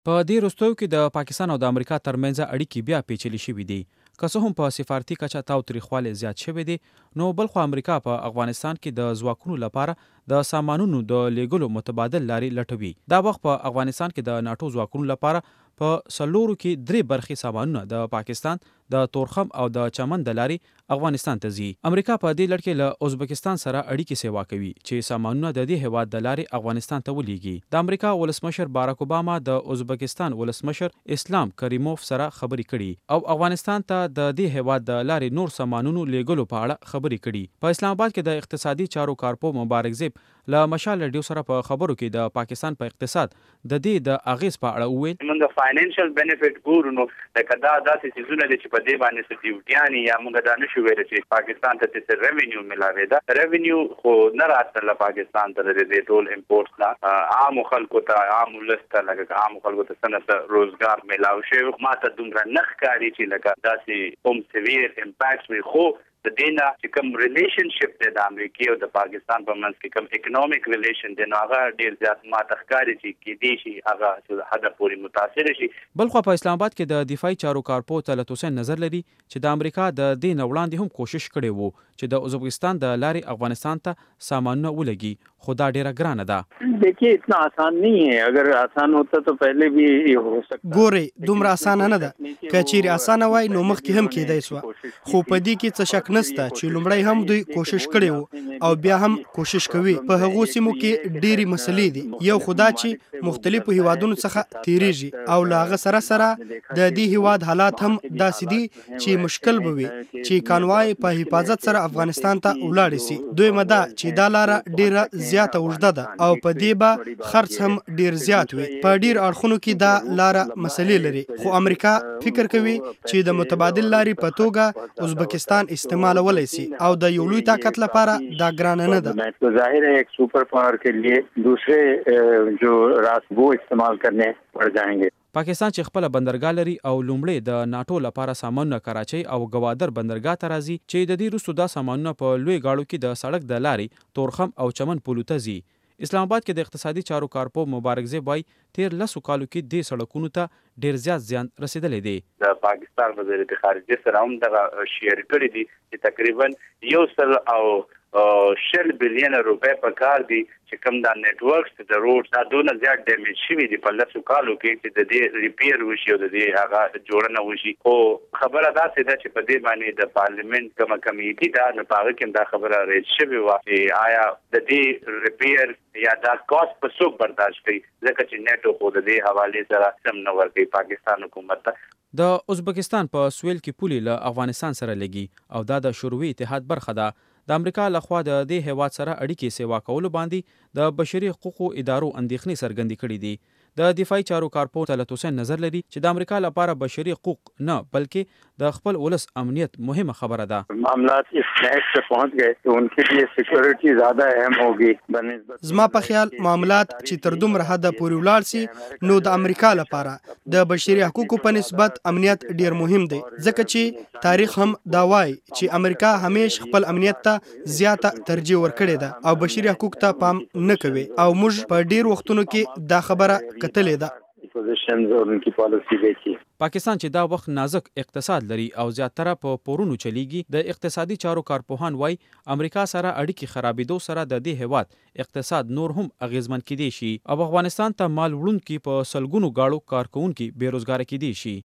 په دې وروستیو کې د پاکستان او د امریکا ترمنځ اړیکې بیا پیچلې شوې دي. که څه هم په سفارتي کچه تاوتریخوالی زیات شوی دی، نو بلخو امریکا په افغانستان کې د ځواکونو لپاره د سامانونو د لیږلو متبادل لارې لټوي. دا وخت په افغانستان کې د ناټو ځواکونو لپاره په سلورو کې 3 برخې سامانونه د پاکستان د تورخم او د چمن د لارې افغانستان ته ځي. امریکا په دې لړ کې له ازبکستان سره اړیکې سیوا کوي چې سامانونه د دې هیواد د لارې افغانستان ته ولیږي. د امریکا ولسمشر باراک اوباما د ازبکستان ولسمشر اسلام کریموف سره خبرې کړي او افغانستان ته د دې هیواد د لارې نور سامانونو لیږلو په اړه خبرې کړي. په اسلام آباد کې د اقتصادي چارو کارپو مبارک زیب له مشال رادیو سره په خبرو کې د پاکستان په اقتصاد د دې د اغیز په اړه وویل. موږ د فاینانشل بینیفیټ ګورو، نو لکه دا داسې څیزونه دي چې په دې باندې ډیوټیانې یا موږ دا نشو ویلی چې پاکستان ته څه ریونیو ملاوي ده. ریونیو خو نه راتله پاکستان ته د دې ټول امپورټ نه، عام خلکو ته، عام ولس ته، لکه عام خلکو ته څنګه روزګار ملاو شوی. ما ته دومره نه ښکاري چې لکه داسې کوم سیویر امپیکټ وي. خو د دې نه چې کوم ریلیشنشپ دی د امریکا او د پاکستان په منځ کې، کوم اکنامک ریلیشن دی، نو هغه ډیر زیات ماته ښکاري چې کېدای شي هغه حد پورې متاثر شي. بلخو په اسلام آباد کې د دفاعي چارو کارپو طلعت حسین نظر لري چې د امریکا د دې نه وړاندې هم کوشش کړی وو چې د ازبکستان د لارې افغانستان ته سامانونه ولګي، خو دا ډیره ګرانه ده. देखिए इतना आसान नहीं है. अगर आसान होता तो पहले भी ये हो सकता. ګوري دومره اسانه نه ده. که چیرې اسانه وای نو مخکې هم کېدای سو. خو په دې کې څه شک نشته چې لومړی هم دوی کوشش کړی وو او بیا هم کوشش کوي. په هغو سیمو کې ډېری مسلې دي. یو خدا چې مختلفو هیوادونو څخه تیریږي او له هغه سره سره د دې هیواد حالات هم داسې دي چې مشکل به وي چې کانوای په حفاظت سره افغانستان ته ولاړ شي. دوی مده چې دا لار ډیره زیاته اوږده ده او په دې به خرڅ هم ډیر زیات وي. په ډیر اړخونو کې دا لار مسلې لري، خو امریکا فکر کوي چې د متبادل لارې په توګه ازبکستان استعمالولی شي او د یو لوی طاقت لپاره دا ګرانه نه ده. तो जाहिर है एक सुपर पावर के लिए दूसरे जो रास्ते वो इस्तेमाल करने पड़ जाएंगे. پاکستان چې خپل بندرګاه لري او لومړی د ناټو لپاره سامانونه کراچۍ او گوادر بندرګاه ته راځي چې د دې وروسته دا سامانونه په لوی گاړو کې د سړک د لارې تورخم او چمن پولو ته ځي. اسلام آباد کې د اقتصادي چارو کارپو مبارک زیب وايي تیر 10 کالو کې دې سړکونو ته ډیر زیات زیان رسیدلی دی. د پاکستان وزارت خارجه سره هم دغه شیر کړی دي چې تقریبا 100 بلین روپے په کار دي چې کوم دا نیټورکس د روډ دا دونه زیات ډیمیج شوي دي په 10 کالو کې چې د دې ریپیر وشي او د دې هغه جوړنه وشي. خو خبره داسې ده چې په دې باندې د پارلیمنت کومه کمیټي ده، نو په هغه کې دا خبره ریز شوې وه چې آیا د دې ریپیر یا دا کاست په څوک برداشت کوي، ځکه چې نیټو خو د دې حوالې سره سم نه ورکوي پاکستان حکومت ته. د ازبکستان په سویل کې پولې له افغانستان سره لګي او دا د شوروي اتحاد برخه ده. د امریکا لخوا د دې هیواد سره اړیکې سیوا کولو باندې د بشري حقوقو ادارو اندېښنې څرګندې کړې دي. د دفاعي چارو کارپو طلعت حسین نظر لري چې د امریکا لپاره بشري حقوق نه بلکې د خپل ولس امنیت مهمه خبره ده. معاملات اس نیٹ पे पहुंच गए तो उनके लिए सिक्योरिटी ज्यादा अहम होगी. زما په خیال معاملات چې تر دومره حده پورې ولاړ سي نو د امریکا لپاره د بشري حقوقو په نسبت امنیت ډیر مهم دی، ځکه چې تاریخ هم دا وایي چې امریکا همیش خپل امنیت ته زیاته ترجیح ورکړې ده او بشري حقوق ته پام نه کوي او موږ په ډیر وختونو کې دا خبره کتلې ده. پاکستان چې دا وخت نازک اقتصاد لري او زیاتره په پورونو چلیږي، د اقتصادي چارو کارپوهان وایي امریکا سره اړیکې خرابېدو سره د دې هیواد اقتصاد نور هم اغیزمن کېدی شي او افغانستان ته مال وړونکي په سلګونو گاړو کارکونکي بیروزګاره کېدی شي.